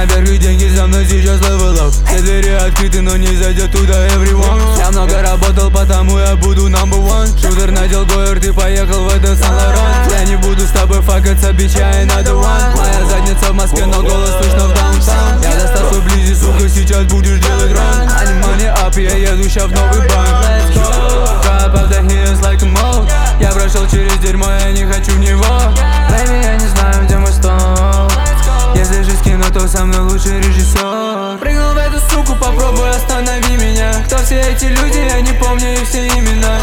наверх и деньги за мной сейчас level up. Все двери открыты, но не зайдет туда everyone. Я много работал, потому я буду number one. Шутер надел гойер, ты поехал в этот Сан-Лоран. Я не буду с тобой факаться, bitch, I ain't another one. Моя задница в Москве, но голос слышно в даунтаун. Я достал вблизи, сука, сейчас будешь делать ран. Money up, я еду ща в новый банк. Let's go. Drop out the hills like a mole. Я прошел через дерьмо, я не хочу в него. Baby, я не знаю, где мой стол. Если жизнь кино, то со мной лучший режиссер. Прыгнул в эту суку, попробуй останови меня. Кто все эти люди, я не помню их все имена.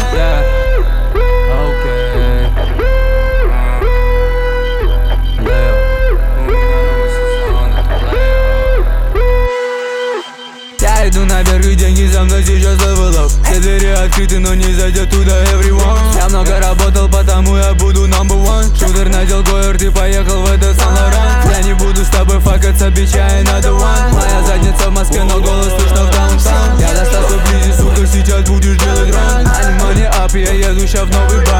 Я иду наверх и деньги за мной сейчас level up. Все двери открыты, но не зайдет туда everyone. Я много работал, потому я буду number one. Шутер надел гойер, ты поехал в этот Сан-Лоран. Я не буду с тобой факаться, bitch, I ain't another one. Моя задница в Москве, но голос слышно в даунтаун. Я достал вблизи, сука, сейчас будешь делать ран. Money up, я еду ща в новый банк.